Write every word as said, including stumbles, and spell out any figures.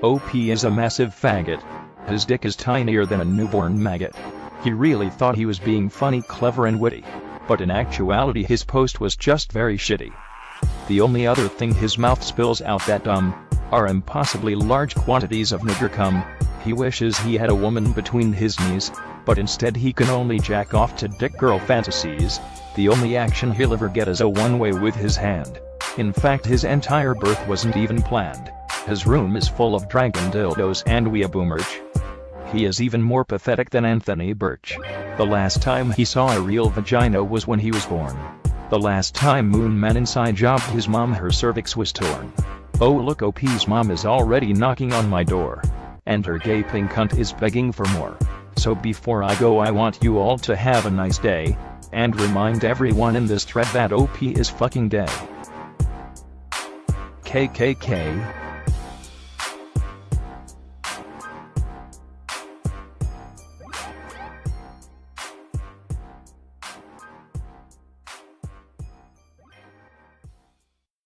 O P is a massive faggot. His dick is tinier than a newborn maggot. He really thought he was being funny, clever and witty. But in actuality his post was just very shitty. The only other thing his mouth spills out that dumb are impossibly large quantities of nigger cum. He wishes he had a woman between his knees, but instead he can only jack off to dick girl fantasies. The only action he'll ever get is a one-way with his hand. In fact, his entire birth wasn't even planned. His room is full of dragon dildos and weeaboo merch. He is even more pathetic than Anthony Birch. The last time he saw a real vagina was when he was born. The last time Moon Man inside jobbed his mom, her cervix was torn. Oh look, O P's mom is already knocking on my door. And her gaping cunt is begging for more. So before I go, I want you all to have a nice day. And remind everyone in this thread that O P is fucking dead. K K K.